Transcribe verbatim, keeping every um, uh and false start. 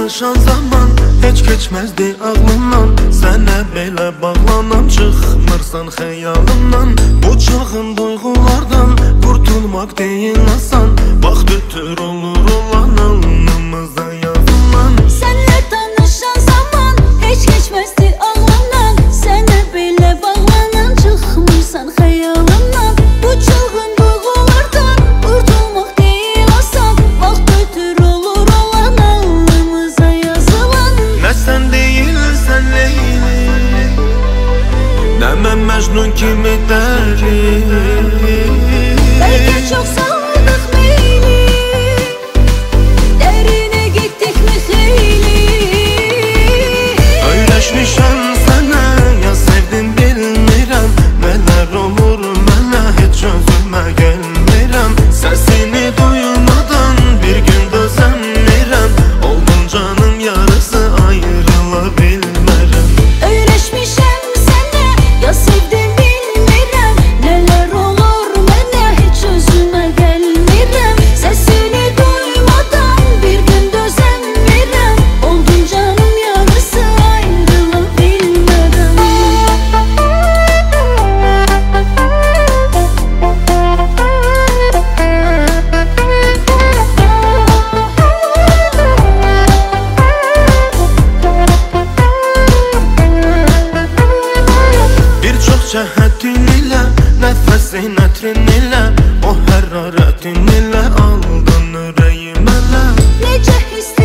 danışan zaman heç keçməzdi ağlımdan. Sənə belə bağlanam, çıxmırsan xəyalımdan. Bu çılğın duyğulardan qurtulmaq deyil asan. Vaxt ötür olur olan alnımıza yazılan. Sənlə danışan zaman heç keçməzdi ağlımdan. Sənə belə bağlanam, çıxmırsan xəyalımdan. Bu çılğın duyğulardan qurtulmaq deyil asan. Vaxt ötür olur olan alnımıza yazılan. Nə sən deyilsən Leyli, nə mən Məcnun kimi dəli. Bəlkə çox saldıq meyli, dərinə getdik mi xeyli. Öyrəşmişəm sənə, ya sevdim bilmirəm. Nələr olur mənə, heç özümə gəlmirəm. Səsini duymadan bir gün dözəmirəm. Oldun canım yarısı, ayrıla bilmərəm. Öyrəşmişəm sənə, ya sevdim bilmirəm. Nələr olur mənə, heç özümə gəlmirəm. Səsini duymadan bir gün dözəmirəm. Oldun canım yarısı, ayrıla bilmərəm. Bir çox cəhətin ilə, nəfəsin ətrin ilə, o hərarətin ilə aldın ürəyim ələ. Necə hiss